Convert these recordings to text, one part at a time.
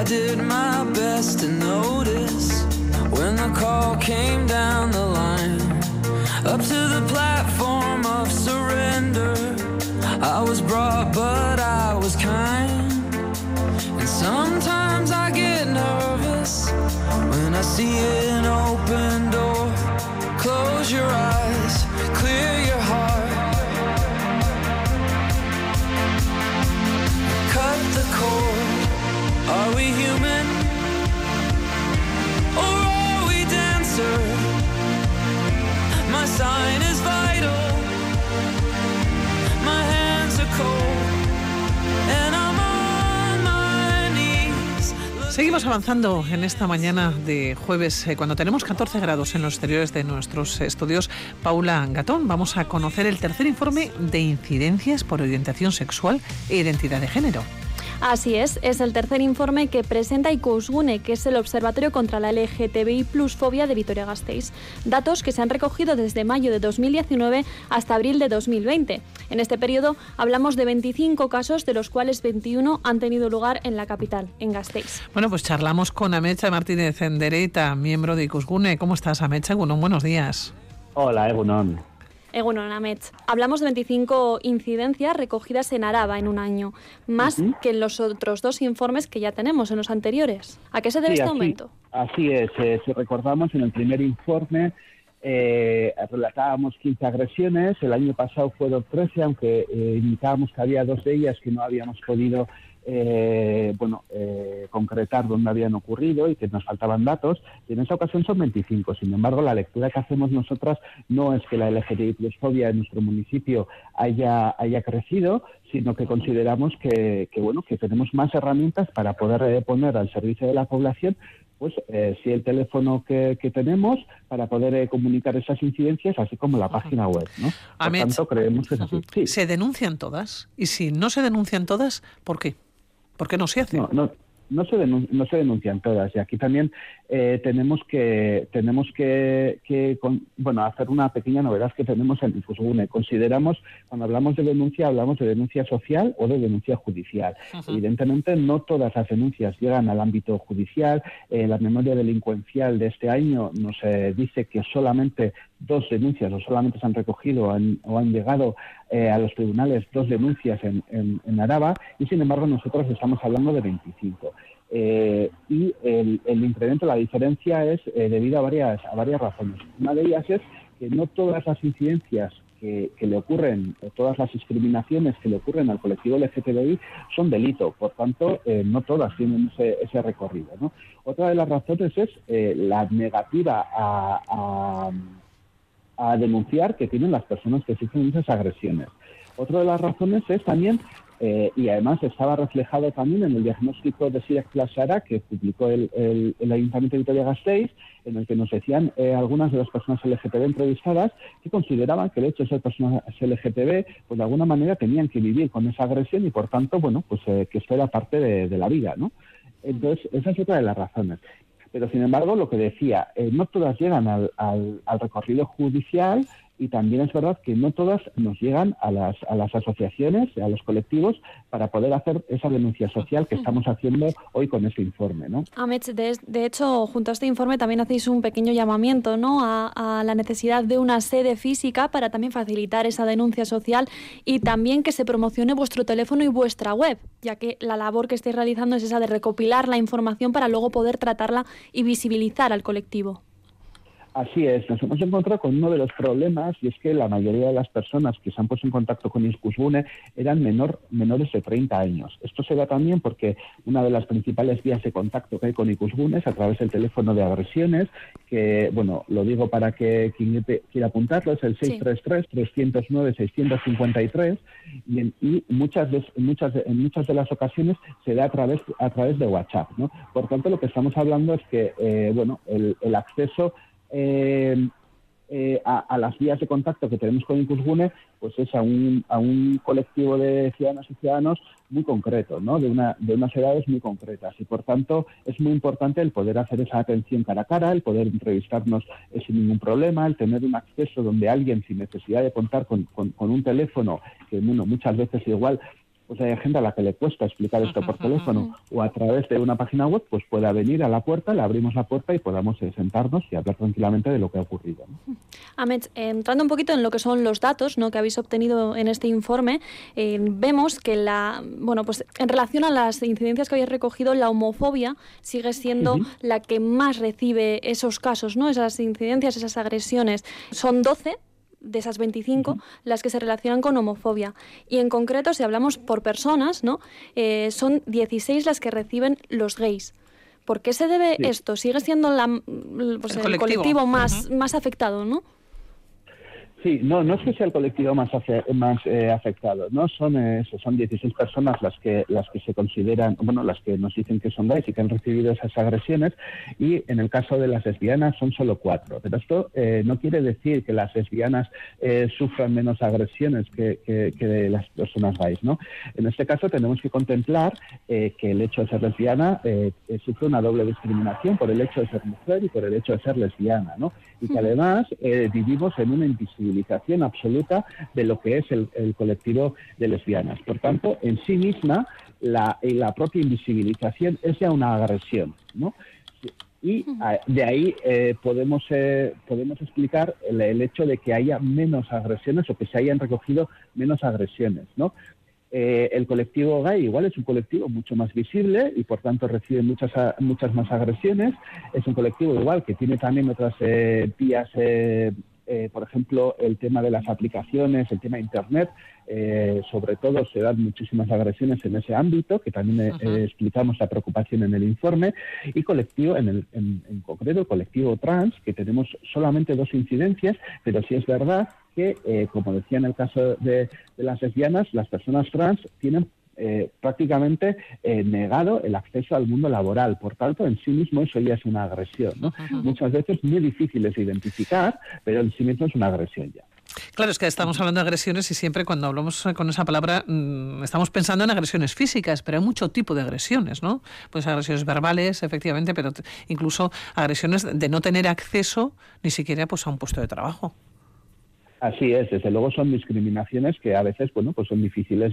did my best to notice when the call came down the line, up to the platform of surrender. I was brought, but I was kind. And sometimes I get nervous when I see an open door. Close your eyes, clear your heart. Cut the cord. Are we human? Or are we dancer? My sign is vital. My hands are cold. And I'm on my knees. Seguimos avanzando en esta mañana de jueves, cuando tenemos 14 grados en los exteriores de nuestros estudios. Paula Gatón, vamos a conocer el tercer informe de incidencias por orientación sexual e identidad de género. Así es el tercer informe que presenta Ikusgune, que es el Observatorio contra la LGTBI plus fobia de Vitoria-Gasteiz. Datos que se han recogido desde mayo de 2019 hasta abril de 2020. En este periodo hablamos de 25 casos, de los cuales 21 han tenido lugar en la capital, en Gasteiz. Bueno, pues charlamos con Ametsa Martínez Endereta, miembro de Ikusgune. ¿Cómo estás, Ametsa? Egunon, buenos días. Hola, Egunon. Egunon, Amets. Hablamos de 25 incidencias recogidas en Araba en un año, más que en los otros dos informes que ya tenemos, en los anteriores. ¿A qué se debe este aumento? Así es. Si recordamos, en el primer informe relatábamos 15 agresiones. El año pasado fueron 13, aunque indicábamos que había 2 de ellas que no habíamos podido concretar dónde habían ocurrido y que nos faltaban datos, y en esa ocasión son 25. Sin embargo, la lectura que hacemos nosotras no es que la LGTBI-fobia en nuestro municipio haya crecido, sino que consideramos que tenemos más herramientas para poder poner al servicio de la población sí, el teléfono que tenemos para poder comunicar esas incidencias, así como la página web, ¿no? Por tanto, creemos que es así. Sí. ¿Se denuncian todas? Y si no se denuncian todas, ¿por qué? ¿Por qué no se hace? No se denuncian todas, y aquí también tenemos que hacer una pequeña novedad que tenemos en Ikusgune. Consideramos, cuando hablamos de denuncia social o de denuncia judicial. Evidentemente, no todas las denuncias llegan al ámbito judicial. La memoria delincuencial de este año nos dice que solamente 2 denuncias o solamente se han recogido o han llegado a los tribunales 2 denuncias en Araba, y sin embargo nosotros estamos hablando de 25. Y el incremento, la diferencia es debido a varias razones. Una de ellas es que no todas las incidencias que le ocurren, todas las discriminaciones que le ocurren al colectivo LGTBI son delito, por tanto no todas tienen ese recorrido, ¿no? Otra de las razones es la negativa a denunciar que tienen las personas que sufren esas agresiones. Otra de las razones es también, y además estaba reflejado también en el diagnóstico de SIDAC Plasara que publicó el Ayuntamiento de Vitoria-Gasteiz, en el que nos decían algunas de las personas LGTB entrevistadas que consideraban que el hecho de ser personas LGTB, pues de alguna manera tenían que vivir con esa agresión y por tanto, que esto era parte de la vida, ¿no? Entonces, esa es otra de las razones. Pero, sin embargo, lo que decía, no todas llegan al recorrido judicial, y también es verdad que no todas nos llegan a las asociaciones, a los colectivos, para poder hacer esa denuncia social que estamos haciendo hoy con este informe, ¿no? Amets, de hecho, junto a este informe también hacéis un pequeño llamamiento, ¿no?, a la necesidad de una sede física para también facilitar esa denuncia social, y también que se promocione vuestro teléfono y vuestra web, ya que la labor que estáis realizando es esa de recopilar la información para luego poder tratarla y visibilizar al colectivo. Así es, nos hemos encontrado con uno de los problemas, y es que la mayoría de las personas que se han puesto en contacto con Ikusgune eran menores de 30 años. Esto se da también porque una de las principales vías de contacto que hay con Ikusgune es a través del teléfono de agresiones, que, lo digo para que quien quiera apuntarlo, es el 633-309-653, y en muchas de las ocasiones se da a través de WhatsApp, ¿no? Por tanto, lo que estamos hablando es que el acceso a las vías de contacto que tenemos con Ikusgune, pues es a un colectivo de ciudadanas y ciudadanos muy concreto, ¿no? De unas edades muy concretas, y por tanto es muy importante el poder hacer esa atención cara a cara, el poder entrevistarnos sin ningún problema, el tener un acceso donde alguien, sin necesidad de contar con un teléfono, que muchas veces igual pues hay gente a la que le cuesta explicar esto por teléfono o a través de una página web, pues pueda venir a la puerta, le abrimos la puerta y podamos sentarnos y hablar tranquilamente de lo que ha ocurrido, ¿no? Ahmed, entrando un poquito en lo que son los datos, ¿no?, que habéis obtenido en este informe, vemos que pues en relación a las incidencias que habéis recogido, la homofobia sigue siendo la que más recibe esos casos, ¿no?, esas incidencias, esas agresiones. Son 12 de esas 25 las que se relacionan con homofobia. Y en concreto, si hablamos por personas, ¿no?, son 16 las que reciben los gays. ¿Por qué se debe esto? Sigue siendo el colectivo más afectado, ¿no? Sí, no es que sea el colectivo más afectado, ¿no? Son 16 personas las que se consideran, las que nos dicen que son gays y que han recibido esas agresiones, y en el caso de las lesbianas son solo 4. Pero esto no quiere decir que las lesbianas sufran menos agresiones que las personas gays, ¿no? En este caso tenemos que contemplar que el hecho de ser lesbiana sufre una doble discriminación por el hecho de ser mujer y por el hecho de ser lesbiana, ¿no? Y que además vivimos en una invisibilización absoluta de lo que es el colectivo de lesbianas. Por tanto, en sí misma, la propia invisibilización es ya una agresión, ¿no? Y de ahí podemos explicar el hecho de que haya menos agresiones o que se hayan recogido menos agresiones, ¿no? El colectivo gay igual es un colectivo mucho más visible y por tanto recibe muchas más agresiones. Es un colectivo igual que tiene también otras vías, por ejemplo, el tema de las aplicaciones, el tema de Internet, sobre todo se dan muchísimas agresiones en ese ámbito, que también explicamos la preocupación en el informe, y colectivo, en concreto el colectivo trans, que tenemos solamente 2 incidencias, pero sí es verdad que, como decía en el caso de las lesbianas, las personas trans tienen prácticamente negado el acceso al mundo laboral. Por tanto, en sí mismo eso ya es una agresión, ¿no? Muchas veces muy difíciles de identificar, pero en sí mismo es una agresión ya. Claro, es que estamos hablando de agresiones y siempre cuando hablamos con esa palabra estamos pensando en agresiones físicas, pero hay mucho tipo de agresiones, ¿no? Pues agresiones verbales, efectivamente, pero incluso agresiones de no tener acceso ni siquiera pues a un puesto de trabajo. Así es, desde luego son discriminaciones que a veces, pues son difíciles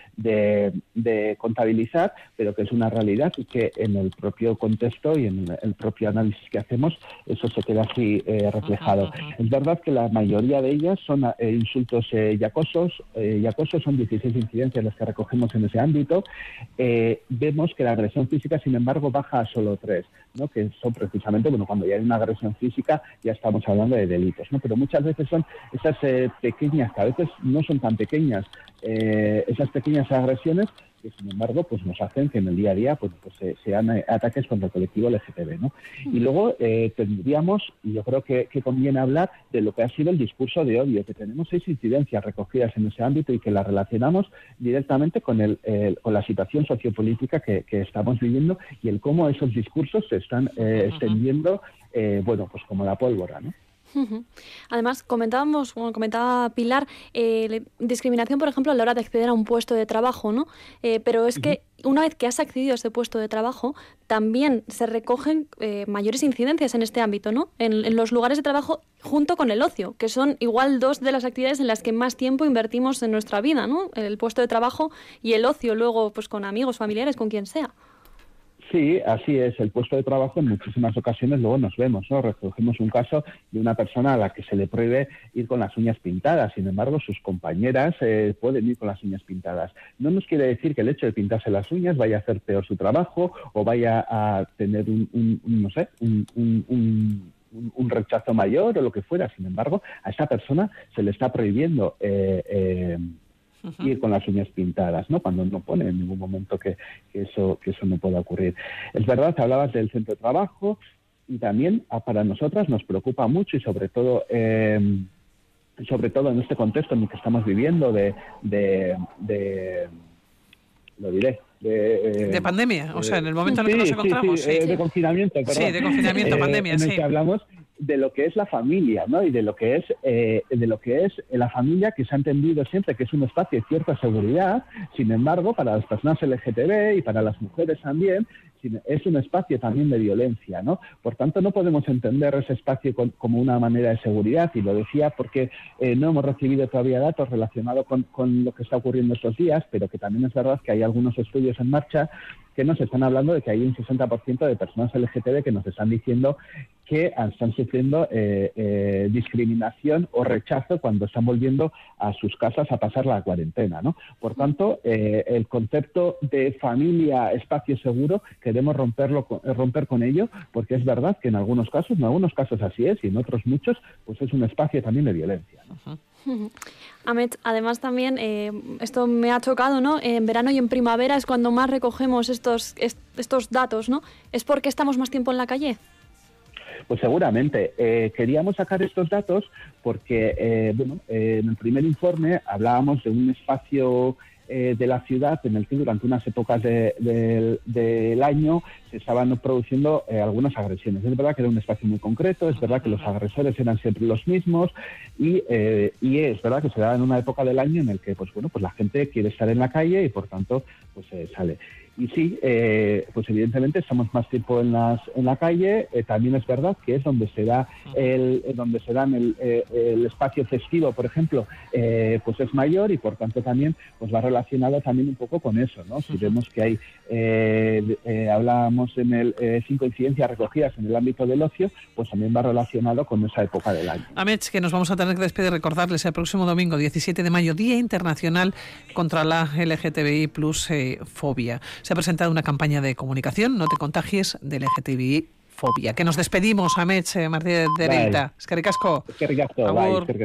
de contabilizar, pero que es una realidad y que en el propio contexto y en el propio análisis que hacemos, eso se queda así reflejado. Es verdad que la mayoría de ellas son insultos y acosos. Son 16 incidencias las que recogemos en ese ámbito. Vemos que la agresión física, sin embargo, baja a solo 3, ¿no? Que son precisamente, cuando ya hay una agresión física ya estamos hablando de delitos, ¿no? Pero muchas veces son esas pequeñas, que a veces no son tan pequeñas, esas pequeñas agresiones que sin embargo pues nos hacen que en el día a día pues sean ataques contra el colectivo LGTB, ¿no? Y luego tendríamos, y yo creo que conviene hablar de lo que ha sido el discurso de odio, que tenemos 6 incidencias recogidas en ese ámbito y que las relacionamos directamente con la situación sociopolítica que estamos viviendo y el cómo esos discursos se están extendiendo, pues como la pólvora, ¿no? Además, comentaba Pilar, discriminación, por ejemplo, a la hora de acceder a un puesto de trabajo, ¿no? Pero es que una vez que has accedido a ese puesto de trabajo, también se recogen mayores incidencias en este ámbito, ¿no? En los lugares de trabajo junto con el ocio, que son igual 2 de las actividades en las que más tiempo invertimos en nuestra vida, ¿no? El puesto de trabajo y el ocio luego pues con amigos, familiares, con quien sea. Sí, así es. El puesto de trabajo en muchísimas ocasiones luego nos vemos, ¿no? Recogemos un caso de una persona a la que se le prohíbe ir con las uñas pintadas. Sin embargo, sus compañeras pueden ir con las uñas pintadas. No nos quiere decir que el hecho de pintarse las uñas vaya a hacer peor su trabajo o vaya a tener un rechazo mayor o lo que fuera. Sin embargo, a esa persona se le está prohibiendo ir con las uñas pintadas, ¿no? Cuando no pone en ningún momento que eso no pueda ocurrir. Es verdad, hablabas del centro de trabajo y también para nosotras nos preocupa mucho y sobre todo en este contexto en el que estamos viviendo de pandemia, o sea, en el momento en el que nos encontramos. De confinamiento, perdón. Sí, de confinamiento, pandemia, en el que hablamos de lo que es la familia, ¿no? Y de lo que es la familia, que se ha entendido siempre que es un espacio de cierta seguridad. Sin embargo, para las personas LGTB y para las mujeres también, es un espacio también de violencia, ¿no? Por tanto, no podemos entender ese espacio como una manera de seguridad, y lo decía porque no hemos recibido todavía datos relacionados con lo que está ocurriendo estos días, pero que también es verdad que hay algunos estudios en marcha que nos están hablando de que hay un 60% de personas LGTB que nos están diciendo que están sufriendo discriminación o rechazo cuando están volviendo a sus casas a pasar la cuarentena, ¿no? Por tanto, el concepto de familia, espacio seguro, queremos romper con ello, porque es verdad que en algunos casos así es, y en otros muchos, pues es un espacio también de violencia, ¿no? Amet, además también, esto me ha chocado, ¿no? En verano y en primavera es cuando más recogemos estos datos, ¿no? ¿Es porque estamos más tiempo en la calle? Pues seguramente. Queríamos sacar estos datos porque, en el primer informe hablábamos de un espacio de la ciudad en el que durante unas épocas del año se estaban produciendo algunas agresiones. Es verdad que era un espacio muy concreto, es verdad que los agresores eran siempre los mismos y es verdad que se daba en una época del año en el que pues la gente quiere estar en la calle y por tanto pues sale. Y sí, pues evidentemente estamos más tiempo en la calle. También es verdad que es donde se da el espacio festivo, por ejemplo, pues es mayor y por tanto también pues va relacionado también un poco con eso, ¿no? Si vemos que hay, hablábamos en 5 incidencias recogidas en el ámbito del ocio, pues también va relacionado con esa época del año. Amets, que nos vamos a tener que despedir, recordarles el próximo domingo 17 de mayo, Día Internacional contra la LGTBI plus fobia. Se ha presentado una campaña de comunicación, no te contagies de LGTBI fobia. Que nos despedimos, Amets Martínez de Reita. Eskerrik asko. Eskerrik asko, bai.